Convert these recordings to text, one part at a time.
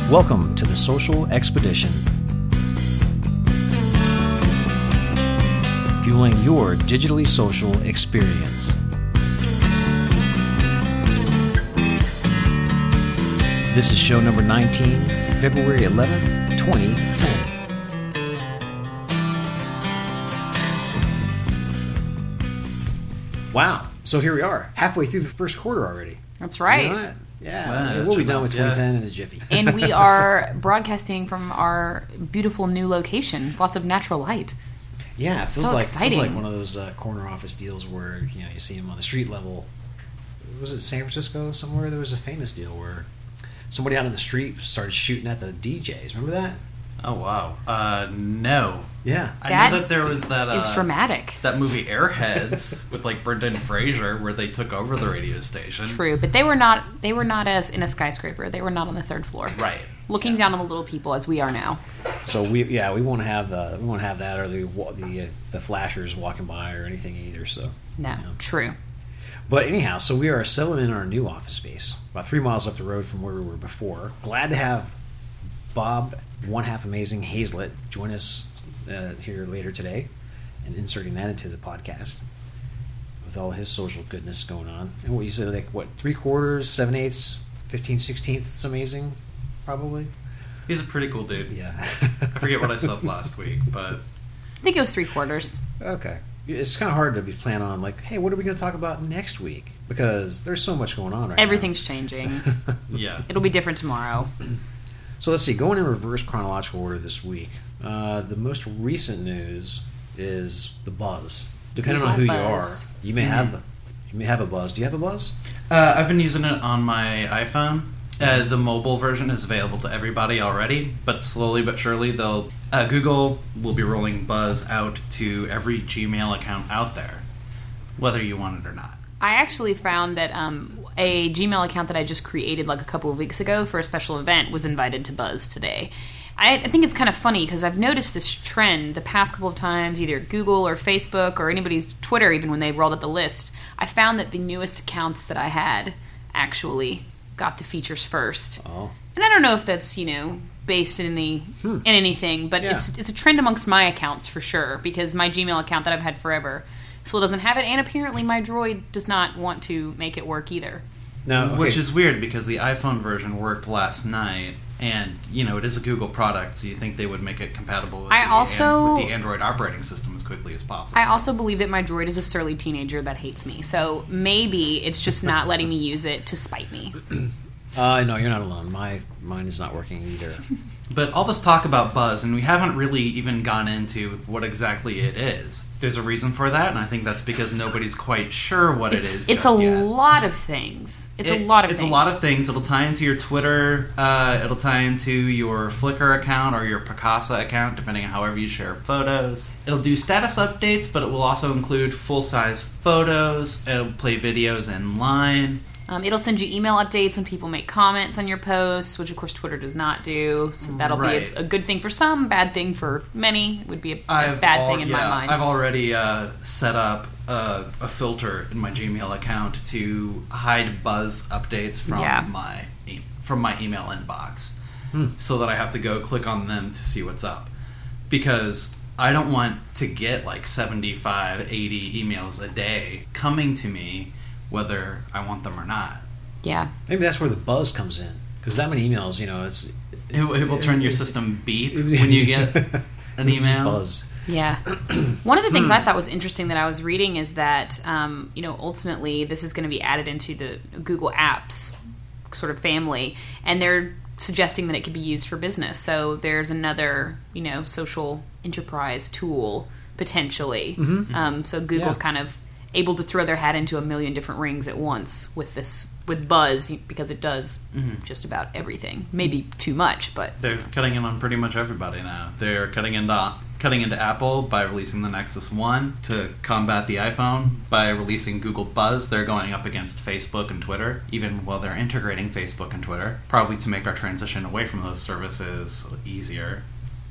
Welcome to the Social Expedition, fueling your digitally social experience. This is show number 19, February 11th, 2010. Wow. So here we are, halfway through the first quarter already. That's right. You know that? Yeah. Wow, We'll be done with 2010 in a jiffy. And we are broadcasting from our beautiful new location. Lots of natural light. Yeah, it feels So like exciting. one of those corner office deals where you see them on the street level. Was it San Francisco somewhere? There was a famous deal where somebody out on the street started shooting at the DJs. Remember that? Oh wow! No. Yeah. I know that there was that. Is dramatic. That movie Airheads with like Brendan Fraser, where they took over the radio station. True, but they were not as in a skyscraper. They were not on the third floor. Right. Looking down on the little people as we are now. So we won't have that or the flashers walking by or anything either. So No, true. But anyhow, so we are settling in our new office space, about 3 miles up the road from where we were before. Glad to have Bob, one half amazing Hazlett, join us here later today, and inserting that into the podcast with all his social goodness going on. And what you said, like what, 3/4, 7/8, 15/16 amazing, probably. He's a pretty cool dude. Yeah. I forget what I said last week, but I think it was 3/4. Okay. It's kind of hard to be planning on, like, hey, what are we going to talk about next week? Because there's so much going on right Everything's changing. yeah. It'll be different tomorrow. So let's see, going in reverse chronological order this week. The most recent news is the Buzz. Depending on who Google you are, Buzz. you may have a Buzz. Do you have a Buzz? I've been using it on my iPhone. The mobile version is available to everybody already, but slowly but surely Google will be rolling Buzz out to every Gmail account out there, whether you want it or not. I actually found that a Gmail account that I just created like a couple of weeks ago for a special event was invited to Buzz today. I think it's kind of funny because I've noticed this trend the past couple of times, either Google or Facebook or anybody's Twitter, even when they rolled out the list. I found that the newest accounts that I had actually got the features first. Oh. And I don't know if that's, based in anything, but Yeah. it's a trend amongst my accounts for sure, because my Gmail account that I've had forever still doesn't have it, and apparently my Droid does not want to make it work either. No, okay. Which is weird because the iPhone version worked last night, and it is a Google product, so you think they would make it compatible with the Android operating system as quickly as possible. I also believe that my Droid is a surly teenager that hates me, so maybe it's just not letting me use it to spite me. No, you're not alone. Mine is not working either. But all this talk about Buzz, and we haven't really even gone into what exactly it is. There's a reason for that, and I think that's because nobody's quite sure what it is. It's lot of things. It's a lot of things. It'll tie into your Twitter. It'll tie into your Flickr account or your Picasa account, depending on however you share photos. It'll do status updates, but it will also include full-size photos. It'll play videos in line. It'll send you email updates when people make comments on your posts, which of course Twitter does not do. So that'll be a good thing for some, bad thing for many. Would be a bad thing in my mind. I've already set up a filter in my Gmail account to hide Buzz updates from my email inbox, so that I have to go click on them to see what's up, because I don't want to get like 75, 80 emails a day coming to me, whether I want them or not. Yeah. Maybe that's where the Buzz comes in, because that many emails, it will turn your system beep when you get an email. Buzz. Yeah. One of the things I thought was interesting that I was reading is that, ultimately this is going to be added into the Google Apps sort of family, and they're suggesting that it could be used for business. So there's another, social enterprise tool potentially. Mm-hmm. So Google's kind of able to throw their hat into a million different rings at once with Buzz, because it does just about everything. Maybe too much, but they're cutting in on pretty much everybody now. They're cutting into Apple by releasing the Nexus 1 to combat the iPhone. By releasing Google Buzz, they're going up against Facebook and Twitter, even while they're integrating Facebook and Twitter, probably to make our transition away from those services easier.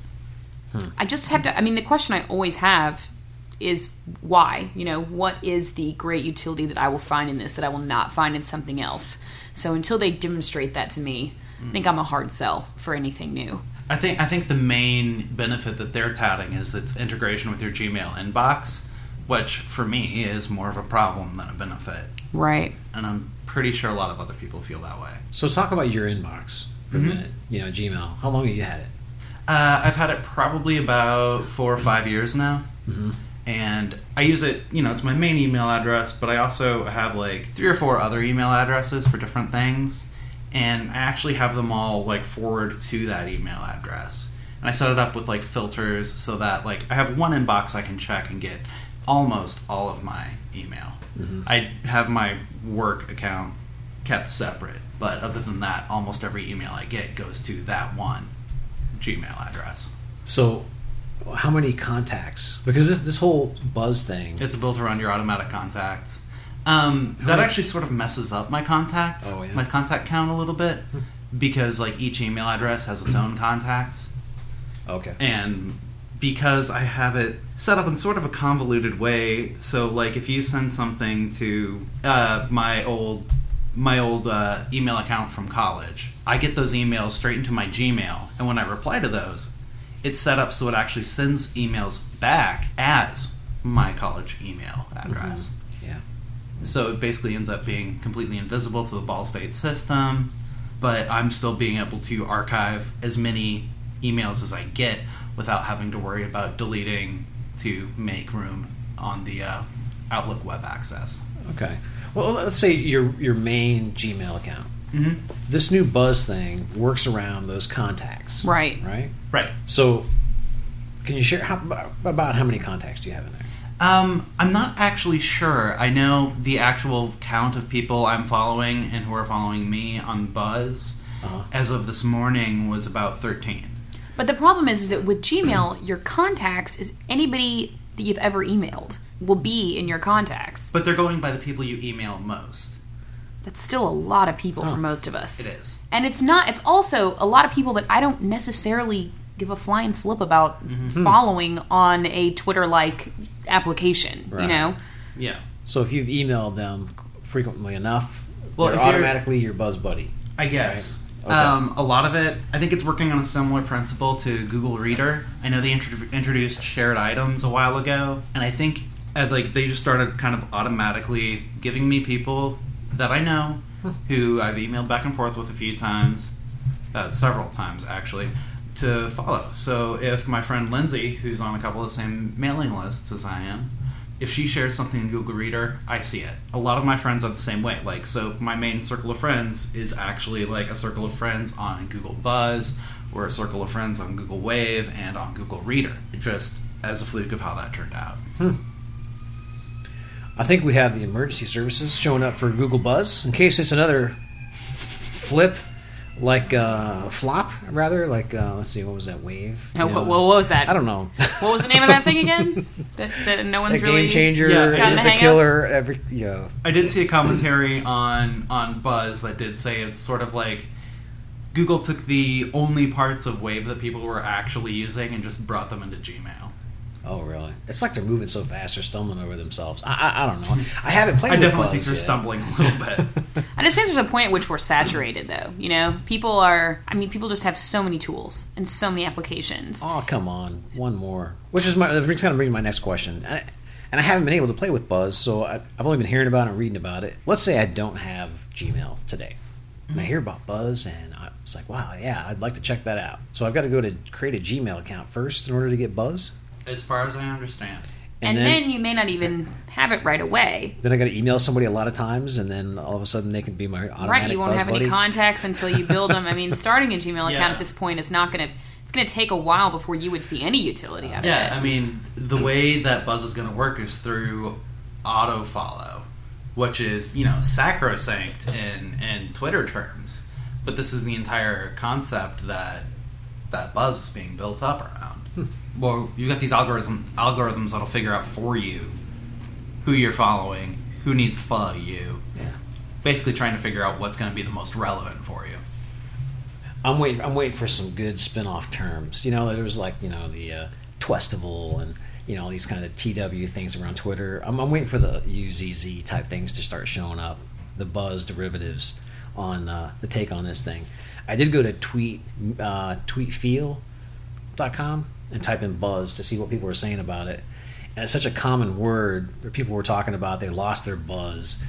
I just have to, the question I always have is why? What is the great utility that I will find in this that I will not find in something else? So until they demonstrate that to me, I think I'm a hard sell for anything new. I think the main benefit that they're touting is its integration with your Gmail inbox, which for me is more of a problem than a benefit. Right. And I'm pretty sure a lot of other people feel that way. So talk about your inbox for a minute. Gmail. How long have you had it? I've had it probably about 4 or 5 years now. Mm-hmm. And I use it, it's my main email address, but I also have like 3 or 4 other email addresses for different things. And I actually have them all like forward to that email address. And I set it up with like filters so that like I have one inbox I can check and get almost all of my email. Mm-hmm. I have my work account kept separate, but other than that, almost every email I get goes to that one Gmail address. So how many contacts? Because this whole Buzz thing... It's built around your automatic contacts. That actually sort of messes up my contacts, my contact count a little bit, because like each email address has its own contacts. Okay. And because I have it set up in sort of a convoluted way, so like if you send something to my old email account from college, I get those emails straight into my Gmail, and when I reply to those, it's set up so it actually sends emails back as my college email address. Mm-hmm. Yeah. So it basically ends up being completely invisible to the Ball State system, but I'm still being able to archive as many emails as I get without having to worry about deleting to make room on the Outlook web access. Okay. Well, let's say your main Gmail account. Mm-hmm. This new Buzz thing works around those contacts. Right. Right? Right. So can you share about how many contacts do you have in there? I'm not actually sure. I know the actual count of people I'm following and who are following me on Buzz as of this morning was about 13. But the problem is that with Gmail, your contacts is anybody that you've ever emailed will be in your contacts. But they're going by the people you email most. That's still a lot of people for most of us. It is. And it's also a lot of people that I don't necessarily give a flying flip about following on a Twitter-like application, right. Yeah. So if you've emailed them frequently enough, well, they're automatically your Buzz buddy. I guess. Right? Okay. A lot of it, I think it's working on a similar principle to Google Reader. I know they introduced shared items a while ago, and I think they just started kind of automatically giving me people that I know who I've emailed back and forth with a few times, several times actually, to follow. So if my friend Lindsay, who's on a couple of the same mailing lists as I am, if she shares something in Google Reader, I see it. A lot of my friends are the same way. Like, so my main circle of friends is actually like a circle of friends on Google Buzz, or a circle of friends on Google Wave and on Google Reader. Just as a fluke of how that turned out. I think we have the emergency services showing up for Google Buzz in case it's another flip. Like flop, rather. Like, let's see, what was that, Wave? What was that? I don't know. What was the name of that thing again? that no one's really... Game Changer, the killer, I did see a commentary on Buzz that did say it's sort of like Google took the only parts of Wave that people were actually using and just brought them into Gmail. Oh, really? It's like they're moving so fast, they're stumbling over themselves. I don't know. I haven't played with Buzz. I definitely think they're stumbling a little bit. I just think there's a point at which we're saturated, though. People just have so many tools and so many applications. Oh, come on. One more. Which is kind of bringing my next question. And I haven't been able to play with Buzz, so I've only been hearing about it and reading about it. Let's say I don't have Gmail today. And I hear about Buzz, and I was like, wow, yeah, I'd like to check that out. So I've got to go to create a Gmail account first in order to get Buzz? As far as I understand. And then you may not even have it right away. Then I got to email somebody a lot of times, and then all of a sudden they can be my automatic Right, you won't Buzz have buddy. any contacts until you build them. I mean, starting a Gmail account at this point is not going to... It's going to take a while before you would see any utility out of it. Yeah, I mean, the way that Buzz is going to work is through auto-follow, which is, sacrosanct in Twitter terms. But this is the entire concept that Buzz is being built up around. Well, you've got these algorithms that'll figure out for you who you're following, who needs to follow you. Yeah. Basically trying to figure out what's going to be the most relevant for you. I'm waiting for some good spin-off terms. There was like, the Twestival and, all these kind of TW things around Twitter. I'm waiting for the UZZ type things to start showing up, the Buzz derivatives on the take on this thing. I did go to tweetfeel.com and type in buzz to see what people were saying about it. And it's such a common word where people were talking about they lost their buzz,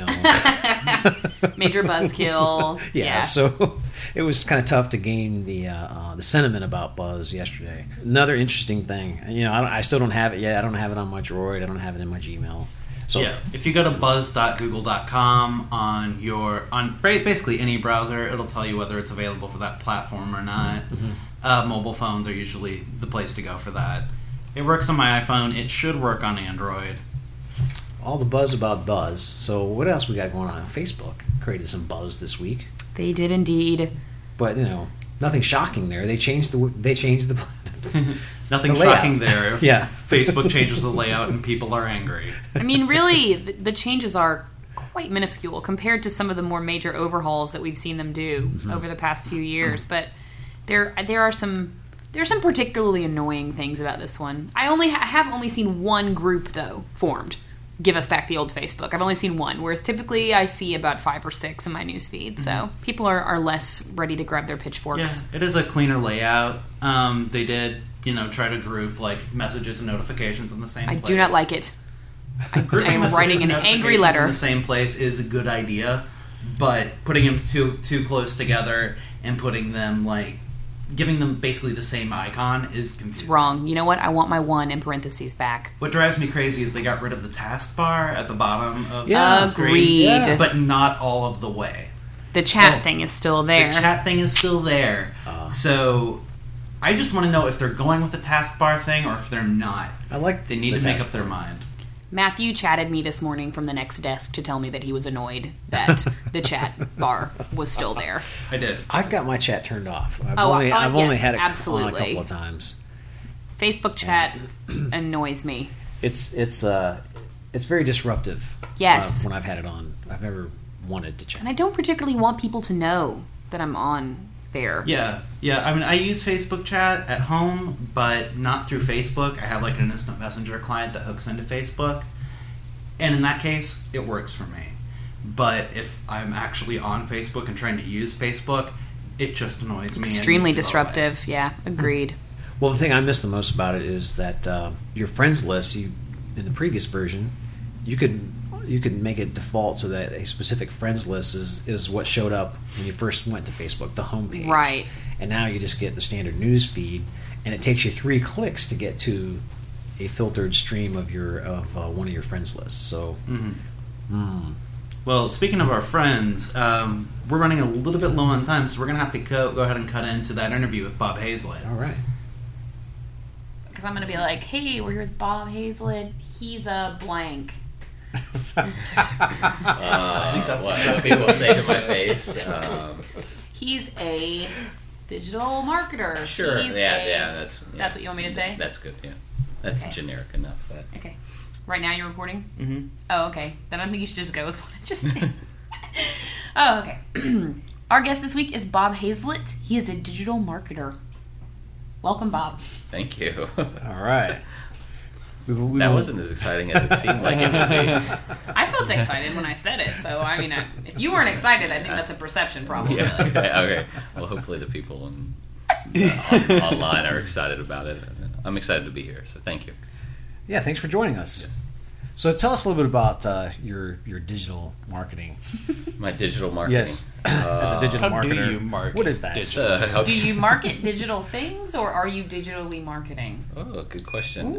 Major buzzkill. Yeah, so it was kind of tough to gain the sentiment about buzz yesterday. Another interesting thing, I still don't have it yet. I don't have it on my Droid. I don't have it in my Gmail. So yeah, if you go to buzz.google.com on basically any browser, it'll tell you whether it's available for that platform or not. Mm-hmm. Mobile phones are usually the place to go for that. It works on my iPhone. It should work on Android. All the buzz about buzz. So what else we got going on? Facebook created some buzz this week. They did indeed. But nothing shocking there. They changed the Nothing shocking there. Yeah. Facebook changes the layout and people are angry. I mean, really, the changes are quite minuscule compared to some of the more major overhauls that we've seen them do over the past few years. But there are some particularly annoying things about this one. I have only seen one group though formed. Give us back the old Facebook. I've only seen one, whereas typically I see about 5 or 6 in my newsfeed. So people are less ready to grab their pitchforks. Yeah, it is a cleaner layout. They did, try to group like messages and notifications in the same place. I do not like it. I am writing an angry letter. In the same place is a good idea, but putting them too close together and putting them giving them basically the same icon is confusing. It's wrong. You know what? I want my 1 in parentheses back. What drives me crazy is they got rid of the taskbar at the bottom of the screen. Agreed. But not all of the way. The chat thing is still there. The chat thing is still there. So I just want to know if they're going with the taskbar thing or if they're not. They need to make up their mind. Matthew chatted me this morning from the next desk to tell me that he was annoyed that the chat bar was still there. I did. I've got my chat turned off. I've only had it on a couple of times. Facebook chat annoys me. It's very disruptive. Yes. When I've had it on, I've never wanted to chat. And I don't particularly want people to know that I'm on there. Yeah. I mean, I use Facebook chat at home, but not through Facebook. I have an instant messenger client that hooks into Facebook, and in that case, it works for me. But if I'm actually on Facebook and trying to use Facebook, it just annoys me. Extremely disruptive. Yeah, agreed. Well, the thing I miss the most about it is that your friends list, in the previous version, you could make it default so that a specific friends list is what showed up when you first went to Facebook, the homepage. Right. And now you just get the standard news feed, and it takes you 3 clicks to get to a filtered stream of one of your friends lists. So, Well, speaking of our friends, we're running a little bit low on time, so we're going to have to go ahead and cut into that interview with Bob Hazlett. All right. Because I'm going to be like, hey, we're here with Bob Hazlett. He's a blank. I think that's what people say to my face. He's a digital marketer. Sure. That's what you want me to say? That's good. Yeah. That's generic enough. Okay. Right now you're recording? Mm-hmm. Oh, okay. Then I think you should just go with what I just did. Oh, okay. Our guest this week is Bob Hazlett. He is a digital marketer. Welcome, Bob. Thank you. All right. That wasn't as exciting as it seemed like it would be. I felt excited when I said it, so I mean, if you weren't excited, I think that's a perception problem. Yeah, okay. Well, hopefully the people online are excited about it. I'm excited to be here, so thank you. Yeah, thanks for joining us. Yes. So tell us a little bit about your digital marketing. My digital marketing? Yes. As a digital marketer. How do you market? What is that? Do you market digital things, or are you digitally marketing? Oh, good question.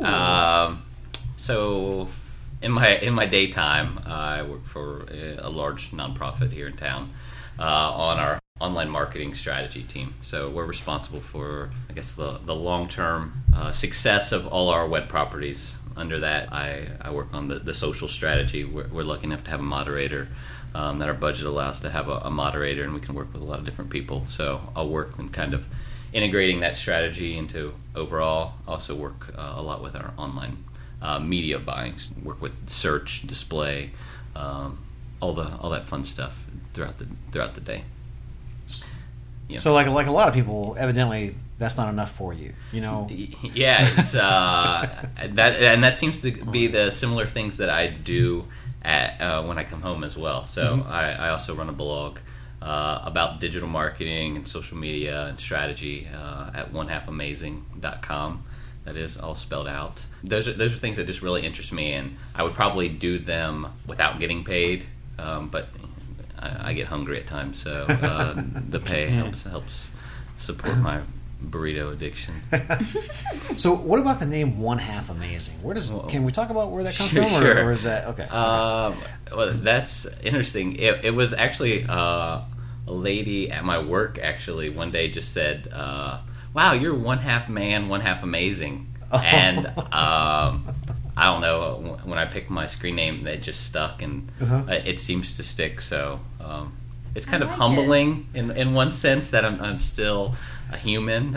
So in my daytime, I work for a large nonprofit here in town on our online marketing strategy team. So we're responsible for, I guess, the long-term success of all our web properties. Under that, I work on the social strategy. We're lucky enough to have a moderator, that our budget allows to have a moderator, and we can work with a lot of different people. So I'll work in kind of integrating that strategy into overall. Also work a lot with our online media buying. Work with search, display, all that fun stuff throughout the day. Yeah. So like a lot of people, evidently that's not enough for you, Yeah, it's that seems to be the similar things that I do when I come home as well. So I also run a blog about digital marketing and social media and strategy at onehalfamazing.com. That is all spelled out. Those are things that just really interest me, and I would probably do them without getting paid, but I get hungry at times, so the pay helps support my burrito addiction. So what about the name One Half Amazing? Can we talk about where that comes from? Sure. Or is that okay? Well, that's interesting. It was actually a lady at my work actually one day just said, wow, you're one half man, one half amazing. And I don't know, when I picked my screen name, it just stuck, and it seems to stick. So it's kind of humbling in one sense that I'm still a human,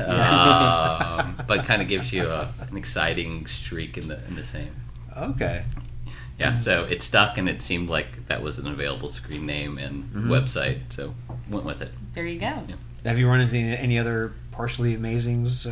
but kind of gives you an exciting streak in the same. Okay. Yeah, so it stuck, and it seemed like that was an available screen name and website, so went with it. There you go. Yeah. Have you run into any other partially amazings?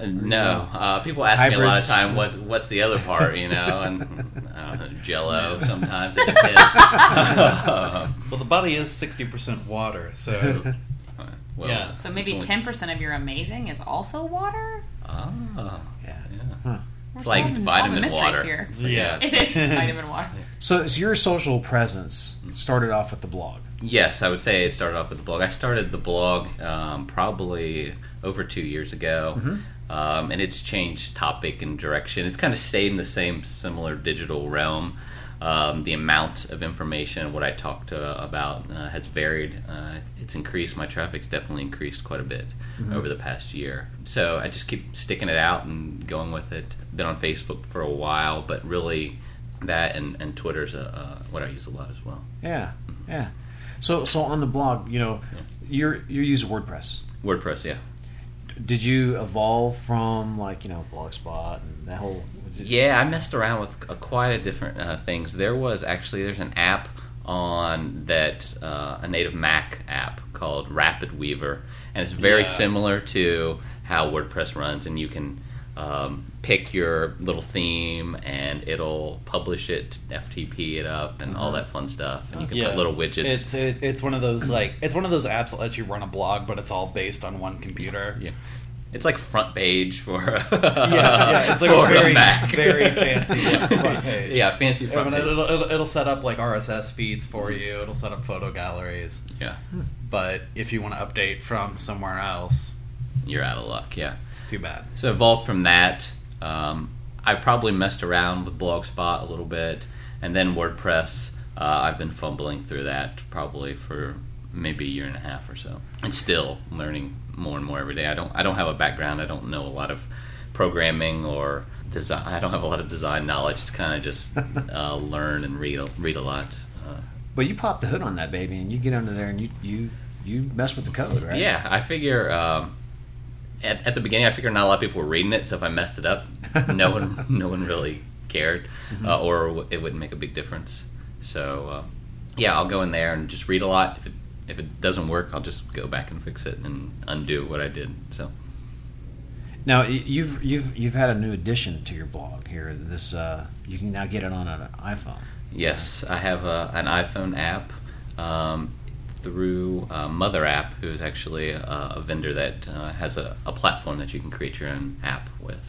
No. People ask hybrids? me a lot of time, what's the other part, and I don't know, Jell-O sometimes. It depends. Well, the body is 60% water, so... Well, yeah. So maybe 10% of your amazing is also water? Yeah. Huh. It's like vitamin water. Here. Yeah. It is vitamin water. So your social presence started off with the blog. Yes, I would say it started off with the blog. I started the blog probably over 2 years ago, and it's changed topic and direction. It's kind of stayed in the same similar digital realm. The amount of information, what I talked about, has varied. It's increased. My traffic's definitely increased quite a bit over the past year. So I just keep sticking it out and going with it. Been on Facebook for a while, but really that and Twitter's what I use a lot as well. Yeah, yeah. So on the blog, you use WordPress. WordPress, yeah. Did you evolve from Blogspot and that whole? Yeah, I messed around with quite a different things. There's an app on that, a native Mac app called Rapid Weaver, and it's very similar to how WordPress runs, and you can pick your little theme and it'll publish it, FTP it up, and all that fun stuff, and you can put little widgets. It's one of those apps that lets you run a blog, but it's all based on one computer. Yeah. It's like front page for it's like a very very fancy front page. Yeah, fancy front page. It'll set up like RSS feeds for you. It'll set up photo galleries. Yeah. But if you want to update from somewhere else, you're out of luck. Yeah. It's too bad. So evolved from that. I probably messed around with Blogspot a little bit, and then WordPress. I've been fumbling through that probably for maybe a year and a half or so, and still learning more and more every day. I don't have a background. I don't know a lot of programming or design. I don't have a lot of design knowledge. It's kind of just learn and read a lot. But you pop the hood on that baby, and you get under there, and you mess with the code, right? Yeah, I figure at the beginning, I figured not a lot of people were reading it. So if I messed it up, no one really cared, or it wouldn't make a big difference. So I'll go in there and just read a lot. If it doesn't work, I'll just go back and fix it and undo what I did. So now you've had a new addition to your blog here. This you can now get it on an iPhone. Yes, I have an iPhone app through Mother App, who is actually a vendor that has a platform that you can create your own app with.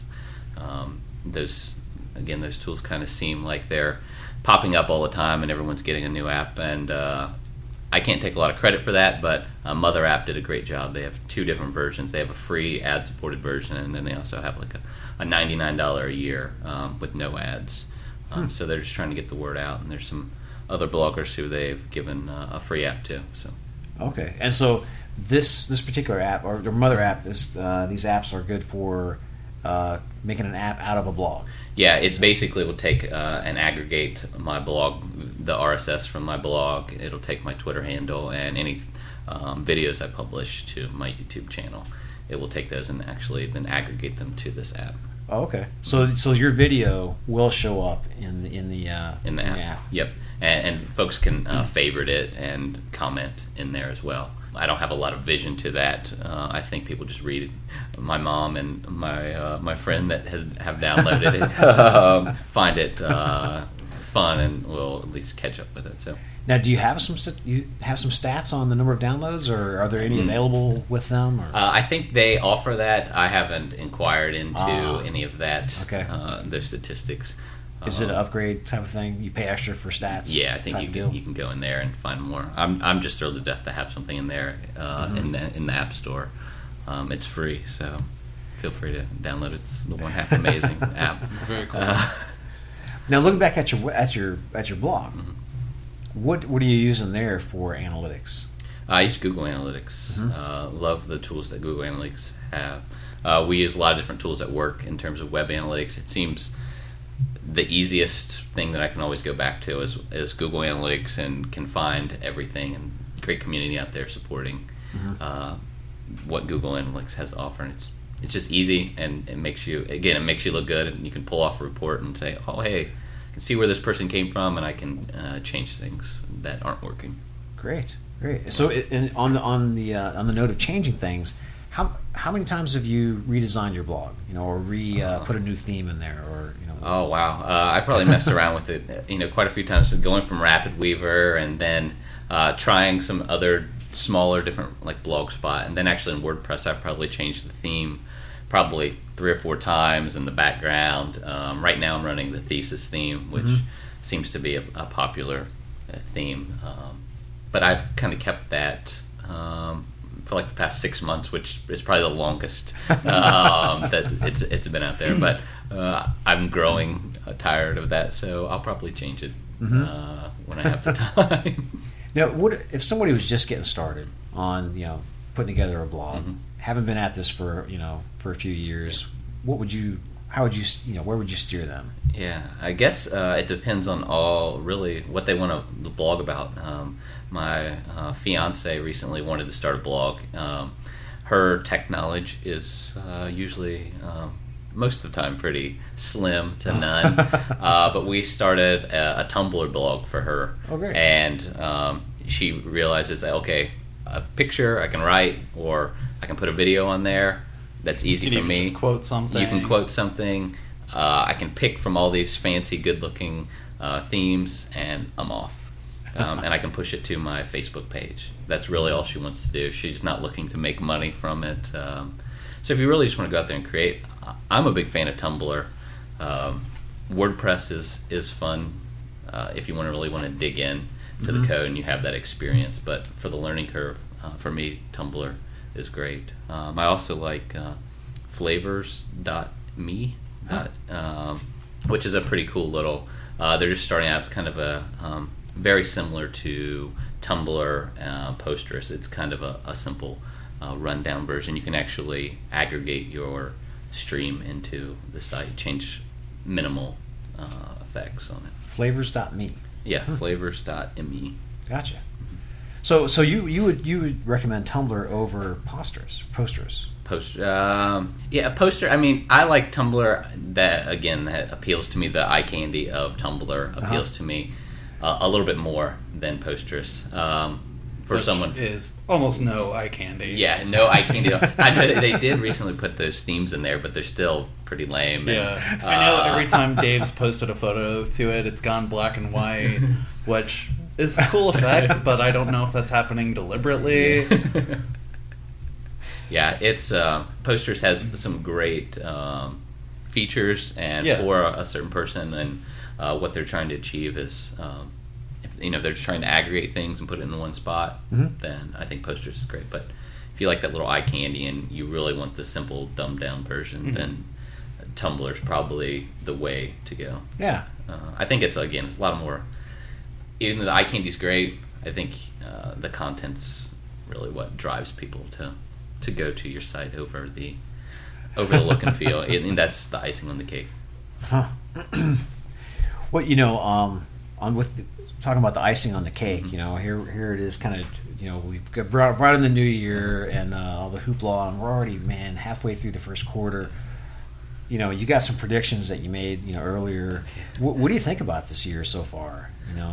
Those tools kind of seem like they're popping up all the time, and everyone's getting a new app, and I can't take a lot of credit for that, but Mother App did a great job. They have 2 different versions. They have a free ad-supported version, and then they also have like a $99 a year with no ads. So they're just trying to get the word out, and there's some other bloggers who they've given a free app to. So okay, and so this particular app, or the Mother App, is these apps are good for making an app out of a blog. Yeah, it's basically will take and aggregate my blog, the RSS from my blog. It'll take my Twitter handle and any videos I publish to my YouTube channel. It will take those and actually then aggregate them to this app. Oh, okay. So your video will show up in the app. Yep, and folks can favorite it and comment in there as well. I don't have a lot of vision to that. I think people just read it. My mom and my friend that have downloaded it find it fun, and we'll at least catch up with it. So. Now, do you have some stats on the number of downloads, or are there any available with them? Or? I think they offer that. I haven't inquired into any of that. Okay. Those statistics. Is it an upgrade type of thing? You pay extra for stats? Yeah, I think you can go in there and find more. I'm just thrilled to death to have something in there in the App Store. It's free, so feel free to download it. It's the One Half Amazing app. Very cool. Now, looking back at your blog, what are you using there for analytics? I use Google Analytics. Love the tools that Google Analytics have. We use a lot of different tools at work in terms of web analytics. It seems the easiest thing that I can always go back to is Google Analytics, and can find everything, and great community out there supporting what Google Analytics has to offer. And it's just easy, and it makes you look good, and you can pull off a report and say, oh, hey, I can see where this person came from, and I can change things that aren't working. Great. So on the note of changing things, how many times have you redesigned your blog, or put a new theme in there, or Oh wow, I probably messed around with it, quite a few times, going from Rapid Weaver, and then trying some other smaller different like Blogspot, and then actually in WordPress I've probably changed the theme probably 3 or 4 times in the background. Right now I'm running the Thesis theme, which seems to be a popular theme, but I've kind of kept that for like the past 6 months, which is probably the longest that it's been out there. But I'm growing tired of that, so I'll probably change it when I have the time. Now, what if somebody was just getting started on putting together a blog, haven't been at this for a few years? Where would you steer them? Yeah, I guess it depends on really what they want to blog about. My fiance recently wanted to start a blog. Her tech knowledge is usually most of the time pretty slim to none, but we started a Tumblr blog for her. Oh, great. And she realizes that, okay, a picture I can write, or I can put a video on there. That's easy for me. Just quote something. You can quote something. I can pick from all these fancy, good-looking themes, and I'm off. And I can push it to my Facebook page. That's really all she wants to do. She's not looking to make money from it. So if you really just want to go out there and create, I'm a big fan of Tumblr. WordPress is fun if you really want to dig in to the code and you have that experience. But for the learning curve, for me, Tumblr is great. I also like flavors.me, which is a pretty cool little. They're just starting out. It's kind of a very similar to Tumblr, Posters. It's kind of a simple rundown version. You can actually aggregate your stream into the site, change minimal effects on it. Flavors.me. Yeah, flavors.me. Gotcha. So you would recommend Tumblr over Posters? Poster. I mean, I like Tumblr. That appeals to me. The eye candy of Tumblr appeals to me a little bit more than Posters. For someone is almost no eye candy. Yeah, no eye candy. I know they did recently put those themes in there, but they're still pretty lame. Yeah, I know every time Dave's posted a photo to it, it's gone black and white, which is a cool effect, but I don't know if that's happening deliberately. Yeah, it's Posters has some great features, and for a certain person, and what they're trying to achieve is. If they're just trying to aggregate things and put it in one spot, then I think Posters is great. But if you like that little eye candy and you really want the simple, dumbed down version, then Tumblr's probably the way to go. Yeah. I think it's a lot more. Even though the eye candy's great, I think the content's really what drives people to go to your site over the look and feel, and that's the icing on the cake. Huh. Well, talking about the icing on the cake, here it is, kind of, we've got brought in the new year and all the hoopla, and we're already, halfway through the first quarter. You got some predictions that you made, earlier. What do you think about this year so far?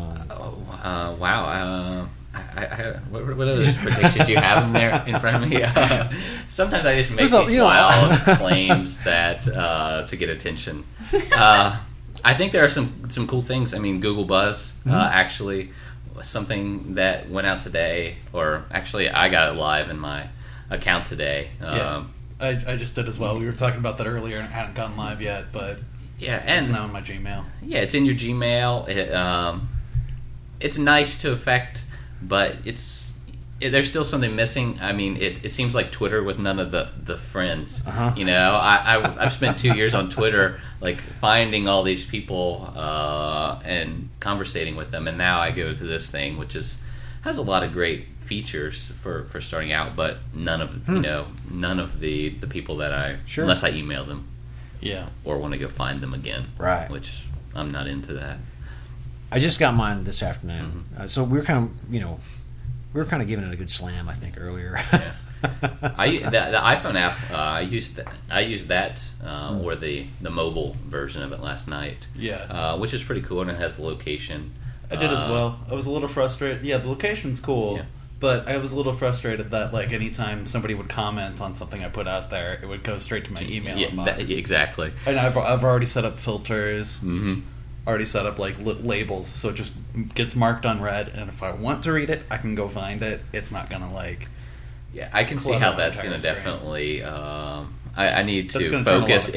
Wow. What other predictions do you have in there in front of me? Sometimes I just make these wild claims that to get attention. I think there are some cool things. I mean, Google Buzz actually was something that went out today, or actually I got it live in my account today. I just did as well. We were talking about that earlier and it hadn't gone live yet, but it's now in my Gmail. Yeah, it's in your Gmail. It's nice to affect, but there's still something missing. I mean, it seems like Twitter with none of the friends. You know, I've spent 2 years on Twitter, like finding all these people and conversating with them, and now I go to this thing, which has a lot of great features for starting out, but none of none of the people that unless I email them, or want to go find them again, right? Which I'm not into that. I just got mine this afternoon, so we were kind of giving it a good slam, I think, earlier. The iPhone app, I used that or the mobile version of it last night. Which is pretty cool, and it has the location. I did as well. I was a little frustrated. Yeah, the location's cool, but I was a little frustrated that like anytime somebody would comment on something I put out there, it would go straight to my email inbox. Exactly. And I've already set up filters. Already set up like labels, so it just gets marked unread, and if I want to read it, I can go find it. It's not gonna like. Yeah, I can see how that's gonna definitely. I need to focus.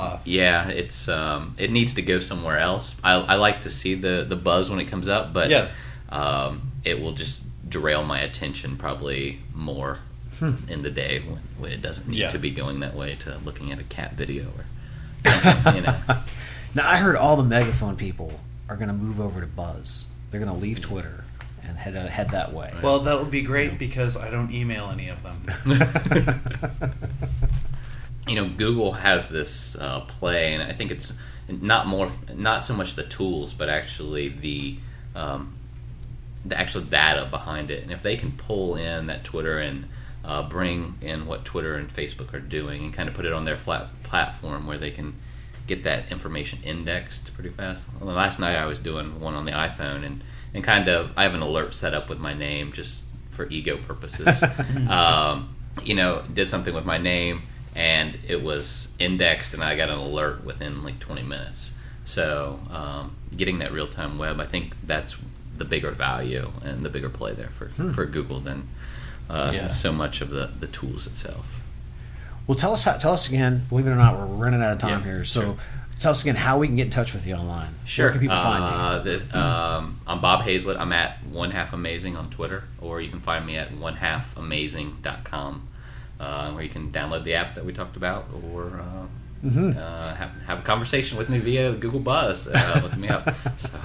It needs to go somewhere else. I like to see the buzz when it comes up, but it will just derail my attention probably more in the day when it doesn't need to be going that way to looking at a cat video or something, Now, I heard all the Megaphone people are going to move over to Buzz. They're going to leave Twitter and head that way. Well, that would be great because I don't email any of them. Google has this play, and I think it's not so much the tools, but actually the actual data behind it. And if they can pull in that Twitter and bring in what Twitter and Facebook are doing and kind of put it on their flat platform where they can get that information indexed pretty fast. Well, last night I was doing one on the iPhone and kind of I have an alert set up with my name just for ego purposes. Did something with my name and it was indexed and I got an alert within like 20 minutes. So getting that real-time web, I think that's the bigger value and the bigger play there for Google than so much of the tools itself. Well, tell us again. Believe it or not, we're running out of time here. So, tell us again how we can get in touch with you online. Sure. Where can people find you? I'm Bob Hazlett. I'm at 1halfamazing on Twitter, or you can find me at 1halfamazing.com, where you can download the app that we talked about, or have a conversation with me via Google Buzz. Look me up. So.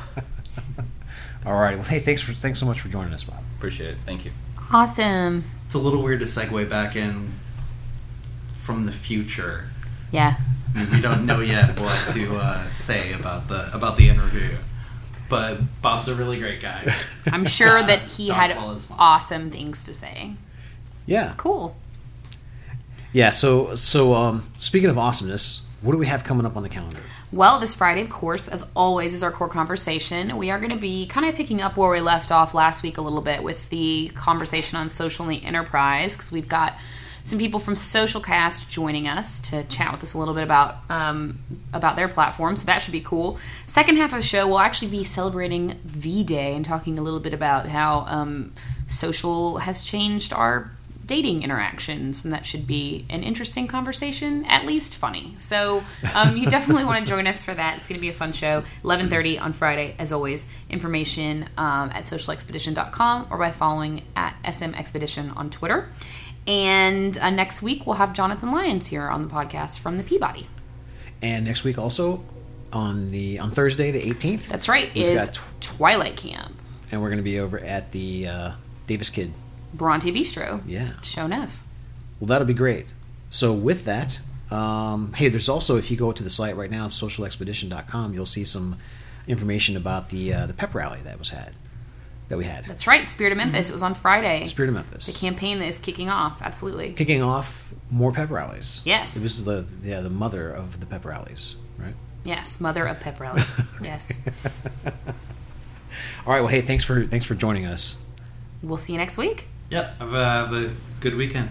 All right. Well, hey, thanks so much for joining us, Bob. Appreciate it. Thank you. Awesome. It's a little weird to segue back in from the future. Yeah. We don't know yet what to say about the interview, but Bob's a really great guy. I'm sure that he had awesome things to say. Yeah. Cool. Yeah. So speaking of awesomeness, what do we have coming up on the calendar? Well, this Friday, of course, as always, is our core conversation. We are going to be kind of picking up where we left off last week a little bit with the conversation on social in the enterprise, because we've got some people from Socialcast joining us to chat with us a little bit about their platform, so that should be cool. Second half of the show, we'll actually be celebrating V-Day and talking a little bit about how social has changed our dating interactions, and that should be an interesting conversation, at least funny. So you definitely want to join us for that. It's going to be a fun show. 11:30 on Friday, as always. Information at socialexpedition.com or by following at smexpedition on Twitter. And next week, we'll have Jonathan Lyons here on the podcast from the Peabody. And next week also, on Thursday, the 18th. That's right, is Twilight Camp. And we're going to be over at the Davis Kid Bronte Bistro. Yeah. Show enough. Well, that'll be great. So with that, hey, there's also, if you go to the site right now, socialexpedition.com, you'll see some information about the pep rally that we had. That's right, Spirit of Memphis. It was on Friday. Spirit of Memphis. The campaign that is kicking off, absolutely. Kicking off more pep rallies. Yes. This is the mother of the pep rallies, right? Yes, mother of pep rally. Yes. All right, well, hey, thanks for joining us. We'll see you next week. Yep, have a good weekend.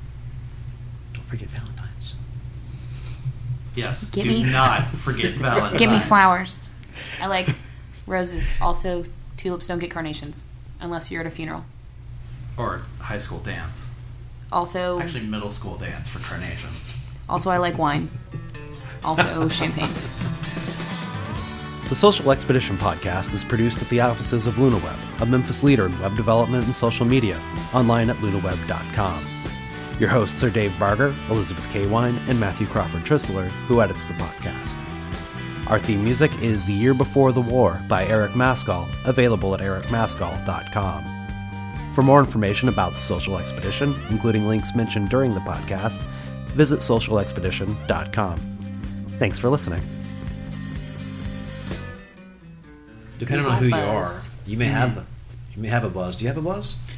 Don't forget Valentine's. Yes, do not forget Valentine's. Give me flowers. I like roses. Also, tulips don't get carnations unless you're at a funeral. Or high school dance. Also, Actually, middle school dance for carnations. Also, I like wine. Also, champagne. The Social Expedition podcast is produced at the offices of LunaWeb, a Memphis leader in web development and social media, online at lunaweb.com. Your hosts are Dave Barger, Elizabeth K. Wine, and Matthew Crawford Trissler, who edits the podcast. Our theme music is The Year Before the War by Eric Maskell, available at ericmaskell.com. For more information about the Social Expedition, including links mentioned during the podcast, visit socialexpedition.com. Thanks for listening. Depending on who you are, you may have a buzz. Do you have a buzz?